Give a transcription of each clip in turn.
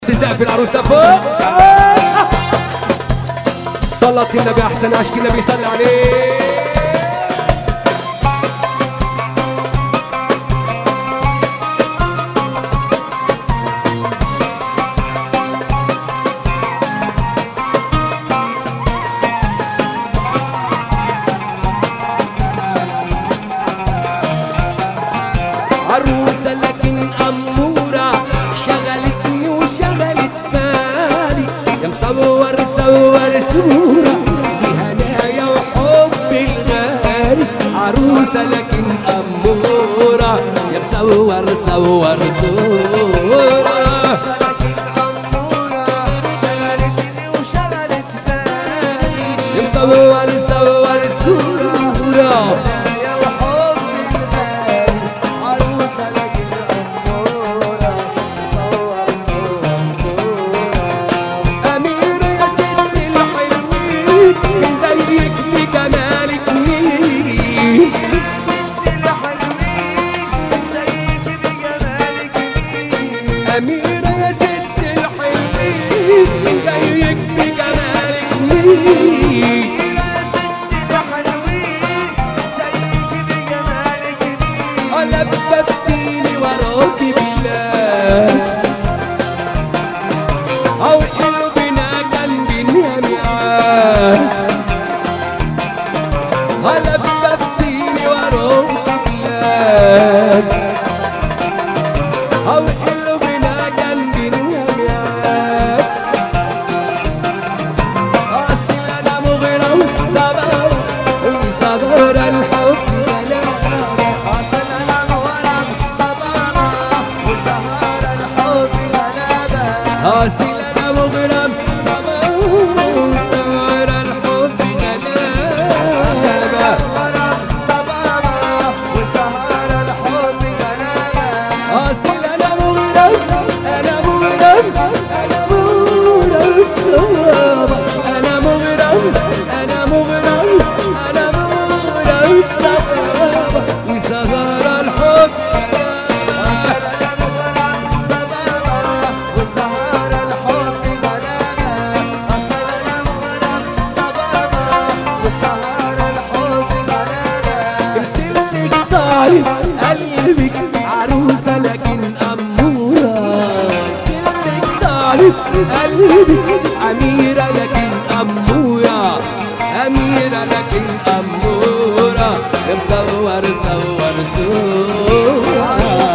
تزعف العروس لفوق. صلت النبي احسن عشق النبي صلى عليه. عروسة لكن أمورة شغلتني وشغلت بالي، يا مصور صور صورة لهنايا وحب الغالي. عروسة لكن أمورة يا مصور صور صورة شغلتني وشغلت بالي، يا مصور صور صورة أميرة يا ست الحلوين زيك بجمالك مين؟ يا ست الحلوين زيك بجمالك مين؟ لففتيني وراكي بالله أو قلبنا كان بينامي لففتيني وراكي بالله أو أصيلنا مغرم صبر وسهر الحب جلابة، صبر وسهر الحب جلابة. أصيلنا مغرم أنا مغرم أنا مغرم الصبر، أنا مغرم أنا مغرم أنا مغرم الصبر وسهر الحب. قلبك عروسة لكن أمورة، كلك تعرف قلبك أميرة لكن أمورة، أميرة لكن أمورة يا مصور صور صورة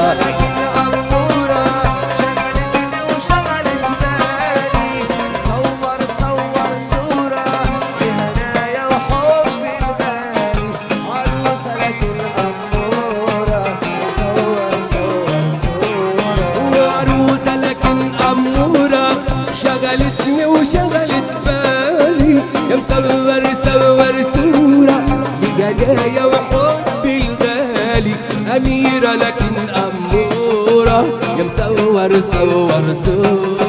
شغلتني وشغلت بالي، صور صور صورة لهنايا وحب الغالي. عروسة لكن شغلتني وشغلت بالي، يا مصور صور صورة بجدايا وحب الغالي. أميرة لكن أمورة يا مصور صور صورة